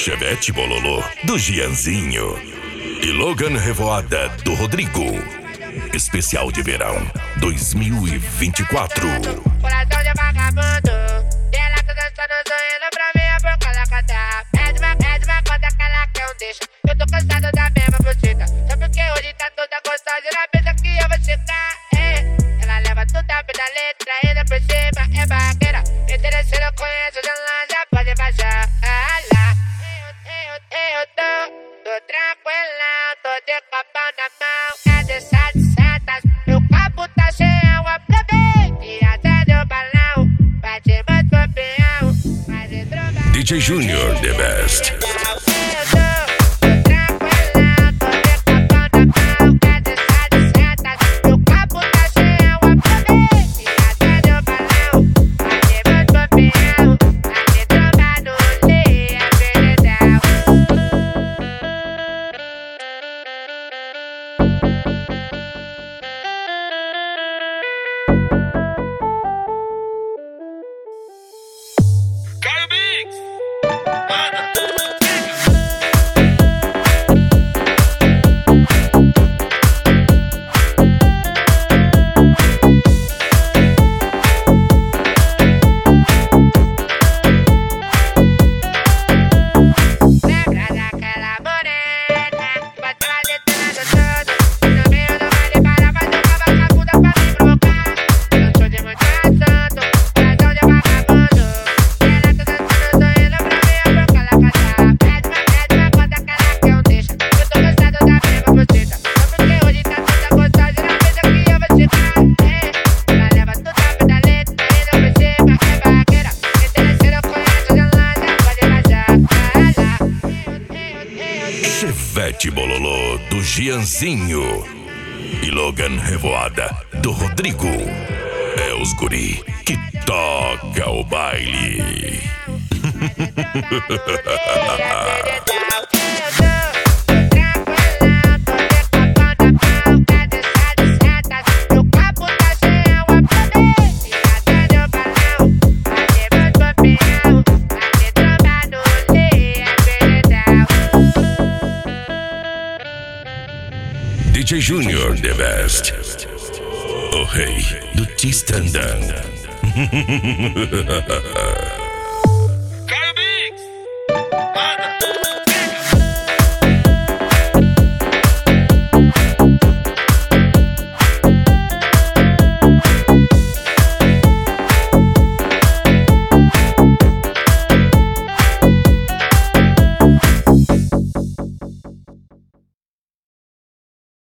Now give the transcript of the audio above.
Chevette Bololô, do Gianzinho. E Logan Revoada, do Rodrigo. Especial de verão 2024. Coração de vagabundo, e ela tá dançando, sonhando pra ver a boca da cantar. Pede uma conta que ela quer um deixa. Eu tô cansado da mesma buceta. Só porque hoje tá toda gostosa e na mesa que eu vou chegar. Ela leva tudo a pé da letra, ainda por cima é barraqueira. Interesseiro conhece o Janlan, já pode baixar. Eu tô tranquilão, tô de copão na mão. É de 700, meu copo tá cheio, aproveite e acende o balão. Bate mais campeão, faz droga. DJ Junior, the best. Chevette Bololô, do Gianzinho. E Logan Revoada, do Rodrigo. É os guri que toca o baile. DJ Junior, the best. O rei do T-Standard.